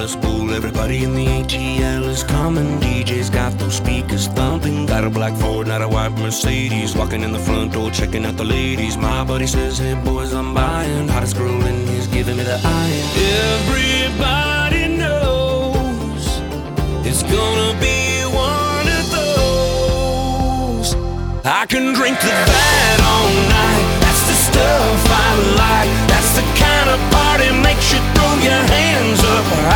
Dallas pool. Everybody in the ATL is coming. DJ's got those speakers thumping. Got a black Ford, not a white Mercedes. Walking in the front door, checking out the ladies. My buddy says, hey boys, I'm buying. Hottest girl in he's giving me the iron. Everybody knows it's gonna be one of those. I can drink to that all night. That's the stuff I like. That's the kind of party makes you throw your hands up.